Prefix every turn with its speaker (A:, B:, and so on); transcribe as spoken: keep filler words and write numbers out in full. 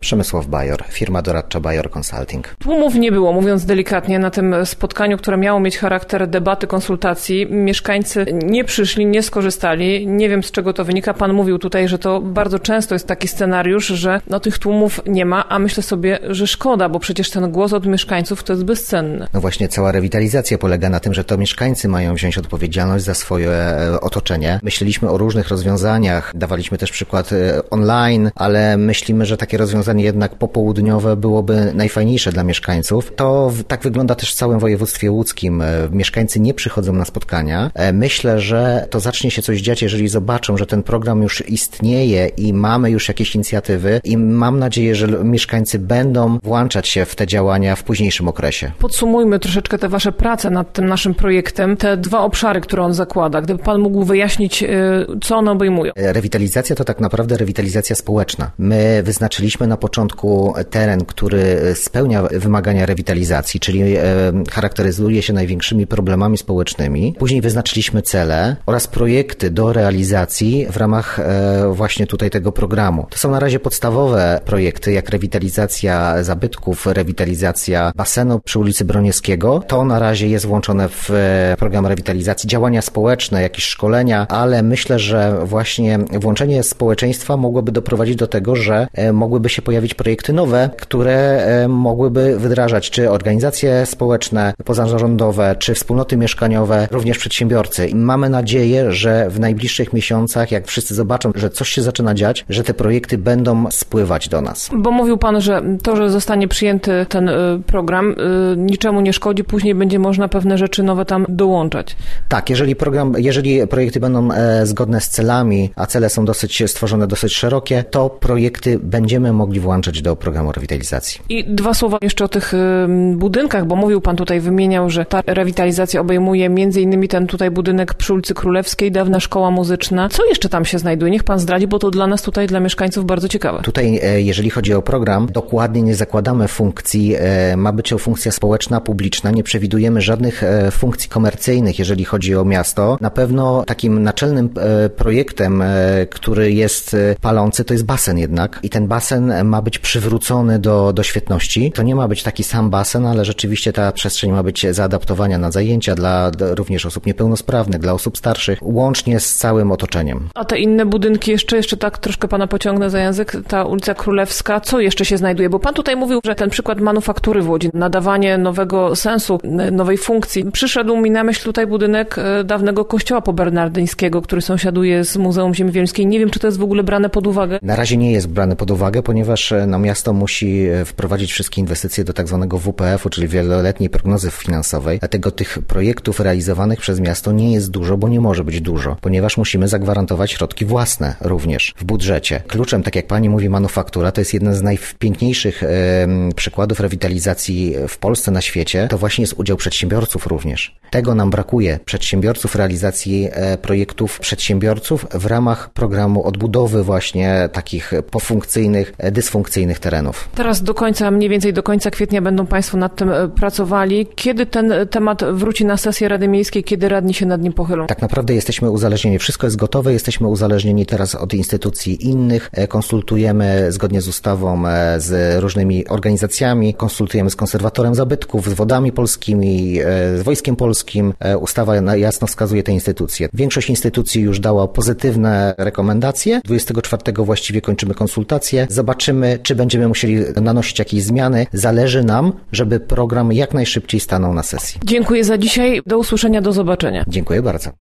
A: Przemysław Bajor, firma doradcza Bajor Consulting.
B: Tłumów nie było, mówiąc delikatnie, na tym spotkaniu, które miało mieć charakter debaty, konsultacji. Mieszkańcy nie przyszli, nie skorzystali. Nie wiem, z czego to wynika. Pan mówił tutaj, że to bardzo często jest taki scenariusz, że no, tych tłumów nie ma, a myślę sobie, że szkoda, bo przecież ten głos od mieszkańców to jest bezcenny.
A: No właśnie, cała rewitalizacja polega na tym, że to mieszkańcy mają wziąć odpowiedzialność za swoje otoczenie. Myśleliśmy o różnych rozwiązaniach, dawaliśmy też przykład online, ale myślimy, że takie rozwiązanie jednak popołudniowe byłoby najfajniejsze dla mieszkańców. To tak wygląda też w całym województwie łódzkim. Mieszkańcy nie przychodzą na spotkania. Myślę, że to zacznie się coś dziać, jeżeli zobaczą, że ten program już istnieje i mamy już jakieś inicjatywy i mam nadzieję, że mieszkańcy będą włączać się w te działania w późniejszym okresie.
B: Podsumujmy troszeczkę te wasze prace nad tym naszym projektem, te dwa obszary, które on zakłada. Gdyby pan mógł wyjaśnić, co one obejmują. Rewitalizacja
A: to tak naprawdę rewitalizacja społeczna. My wyznaczyliśmy na początku teren, który spełnia wymagania rewitalizacji, czyli charakteryzuje się największymi problemami społecznymi. Później wyznaczyliśmy cele oraz projekty do realizacji w ramach właśnie tutaj tego programu. To są na razie podstawowe projekty, jak rewitalizacja zabytków, rewitalizacja basenu przy ulicy Broniewskiego. To na razie jest włączone w program rewitalizacji, działania społeczne, jakieś szkolenia, ale myślę, że właśnie włączenie społeczeństwa mogłoby doprowadzić do tego, że mogłyby się pojawić projekty nowe, które mogłyby wdrażać czy organizacje społeczne, pozarządowe, czy wspólnoty mieszkaniowe, również przedsiębiorcy. I mamy nadzieję, że w najbliższych miesiącach, jak wszyscy zobaczą, że coś się zaczyna dziać, że te projekty będą spływać do nas.
B: Bo mówił pan, że to, że zostanie przyjęty ten program, niczemu nie szkodzi, później będzie można pewne rzeczy nowe tam dołączać.
A: Tak, jeżeli program, jeżeli projekty będą zgodne z celami, a cele są dosyć stworzone dosyć szerokie, to projekty będziemy mogli włączać do programu rewitalizacji.
B: I dwa słowa jeszcze o tych budynkach, bo mówił pan tutaj, wymieniał, że ta rewitalizacja obejmuje między innymi ten tutaj budynek przy ulicy Królewskiej, dawna szkoła muzyczna. Co jeszcze tam się znajduje? Niech pan zdradzi, bo to dla nas tutaj, dla mieszkańców bardzo ciekawe.
A: Tutaj, jeżeli chodzi o program, dokładnie nie zakładamy funkcji, ma być to funkcja społeczna, publiczna, nie przewidujemy żadnych funkcji komercyjnych, jeżeli chodzi o miasto. Na pewno takim naczelnym projektem, który jest palący, to jest basen jednak i ten basen ma być przywrócony do, do świetności. To nie ma być taki sam basen, ale rzeczywiście ta przestrzeń ma być zaadaptowana na zajęcia dla również osób niepełnosprawnych, dla osób starszych, łącznie z całym otoczeniem.
B: A te inne budynki jeszcze, jeszcze tak troszkę pana pociągnę za język, ta ulica Królewska, co jeszcze się znajduje? Bo pan tutaj mówił, że ten przykład manufaktury w Łodzi, nadawanie nowego sensu, nowej funkcji. Przyszedł mi na myśl tutaj budynek dawnego kościoła pobernardyńskiego, który sąsiaduje z Muzeum Ziemi Wielskiej. Nie wiem, czy to jest w ogóle brane pod uwagę.
A: Na razie nie jest brane pod uwagę, ponieważ no, miasto musi wprowadzić wszystkie inwestycje do tak zwanego W P F u, czyli wieloletniej prognozy finansowej. Dlatego tych projektów realizowanych przez miasto nie jest dużo, bo nie może być dużo, ponieważ musimy zagwarantować środki własne również w budżecie. Kluczem, tak jak pani mówi, manufaktura, to jest jeden z najpiękniejszych e, przykładów rewitalizacji w Polsce, na świecie. To właśnie jest udział przedsiębiorców również. Tego nam brakuje. Przedsiębiorców, realizacji e, projektów przedsiębiorców w ramach programu odbudowy właśnie takich pofunkcyjnych, dysfunkcyjnych terenów.
B: Teraz do końca, mniej więcej do końca kwietnia będą państwo nad tym pracowali. Kiedy ten temat wróci na sesję Rady Miejskiej, kiedy radni się nad nim pochylą?
A: Tak naprawdę jesteśmy uzależnieni. Wszystko jest gotowe, jesteśmy uzależnieni teraz od instytucji innych. Konsultujemy zgodnie z ustawą z różnymi organizacjami, konsultujemy z konserwatorem zabytków, z Wodami Polskimi, z Wojskiem Polskim. Ustawa jasno wskazuje te instytucje. Większość instytucji już dała pozytywne rekomendacje. dwudziestego czwartego właściwie kończymy konsultacje. Zobaczymy, czy będziemy musieli nanosić jakieś zmiany. Zależy nam, żeby program jak najszybciej stanął na sesji.
B: Dziękuję za dzisiaj. Do usłyszenia, do zobaczenia.
A: Dziękuję bardzo.